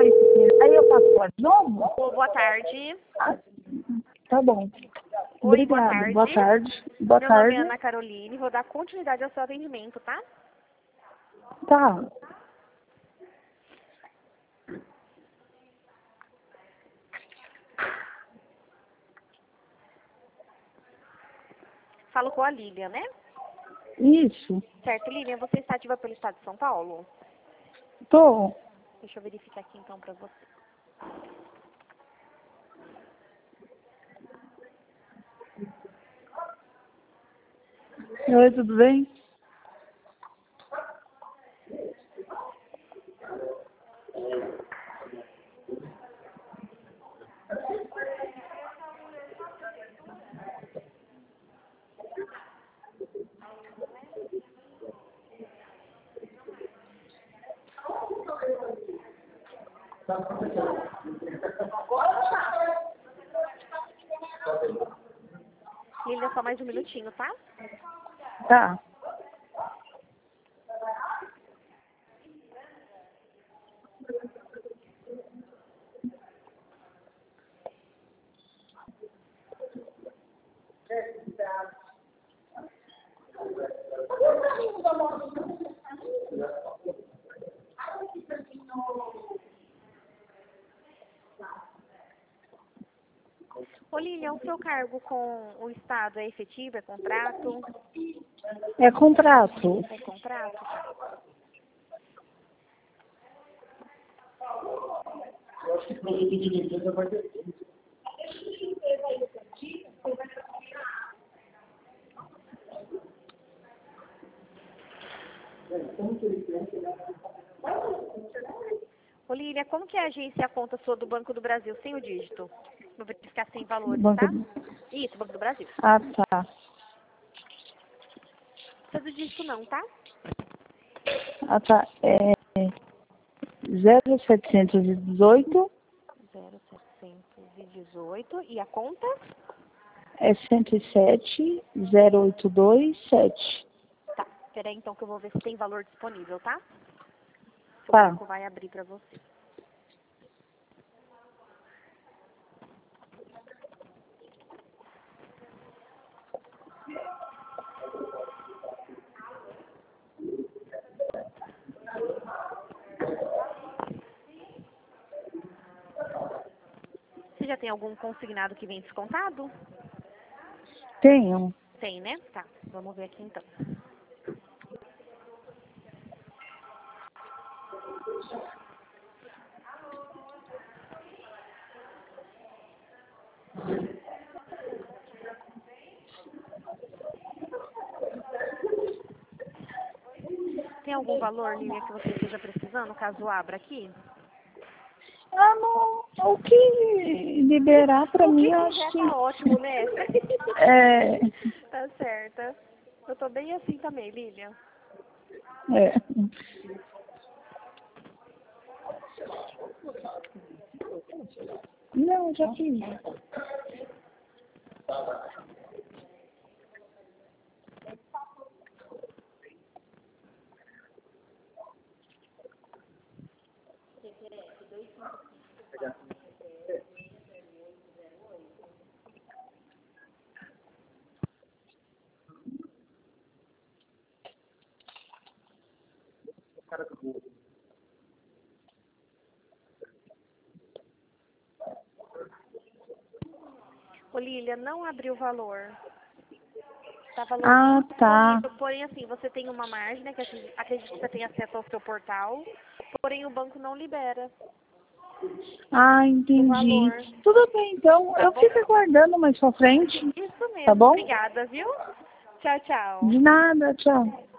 Oi, aí eu passo lá de novo? Boa tarde. Ah, tá bom. Oi, boa Obrigada. tarde. Boa tarde. Boa Meu tarde. nome é Ana Caroline, vou dar continuidade ao seu atendimento, tá? Tá. Falo com a Lilian, né? Isso. Certo, Lilian, você está ativa pelo Estado de São Paulo? Tô. Deixa eu verificar aqui então pra você. Oi, tudo bem? Lilian, só mais um minutinho, tá? Tá. Ô, Lilian, o seu cargo com o Estado é efetivo, é contrato? É contrato. É contrato? Eu acho que produto de limpeza vai ter tudo. Ô, Lilian, como que é a agência a conta sua do Banco do Brasil sem o dígito? Vou verificar sem valores, Banco tá? do... Isso, Banco do Brasil. Ah, tá. Não precisa do dígito não, tá? Ah, tá. É 0718 0718. E a conta? é 107 0827. Tá. Peraí então que eu vou ver se tem valor disponível, tá? O Tá. banco vai abrir pra você. Você já tem algum consignado que vem descontado? Tenho. Tem, né? Tá. Vamos ver aqui então. Tem algum valor, Lilian, que você esteja precisando, caso abra aqui? Ah, não. O que liberar pra O mim, que eu quiser acho que... tá ótimo, né? É... Tá certa. Eu tô bem assim também, Lilian. É. Não, já fiz. Ô, Lilian, não abriu o valor. Tá valor Ah, tá. disponível. Porém, assim, você tem uma margem, né? Que acredito que você tem acesso ao seu portal. Porém, o banco não libera Ah, o entendi. valor. Tudo bem, então. Tá Eu bom? fico aguardando mais pra frente. Isso Tá mesmo. bom? Obrigada, viu? Tchau, tchau. De nada, tchau.